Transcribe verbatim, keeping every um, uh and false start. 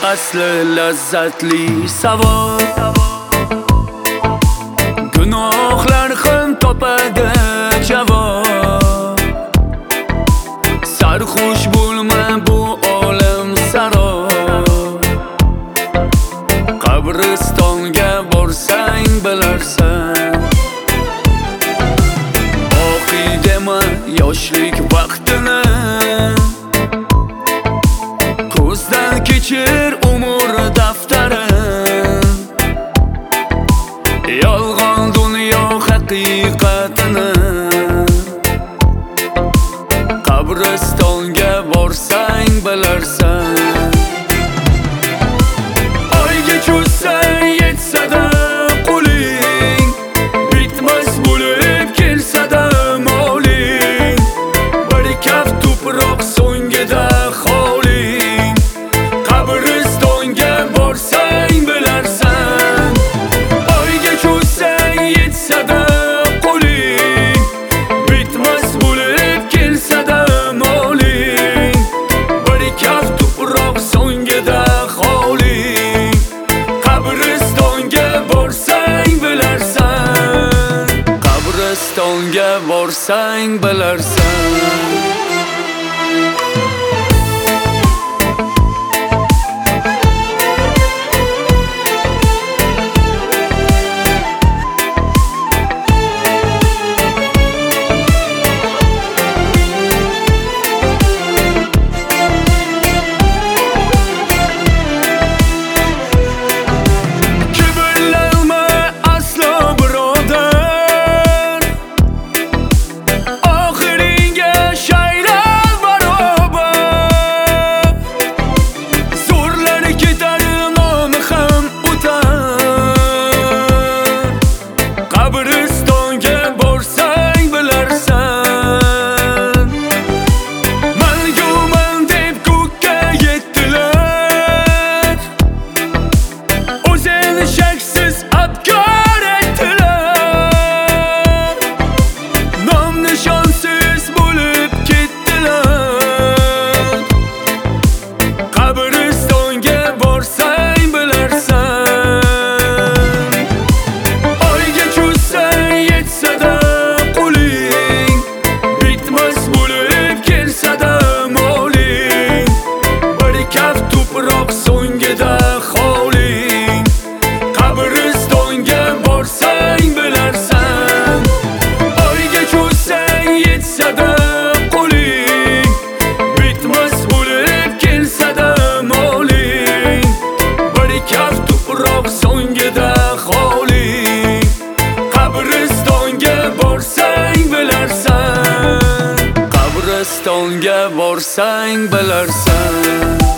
asli lazzatli savol. Gunohlar ham topadi javob. Sarxush bo'lma bu olam saro. Qabristonga borsang bilarsan. Oxiy dema yoshlik vaqtini. Ko'zdan kechir umr daftarin. Yolg'on dunyo haqiqatini. Qabristonga borsang bilarsan. Oyga cho'zsang yetsada qo'ling. Bitmas bo'lib kelsada moling. Bir kaf tuproq so'ngida xoling. Qabristonga borsang bilarsan. Oyga cho'zsang yetsada qo'ling. Bitmas bo'lib kelsada moling. Bir kaf tuproq so'ngida xoling. Qabristonga borsang bilarsan. Qabristonga borsang bilarsan. Qabristonga borsang bilarsan.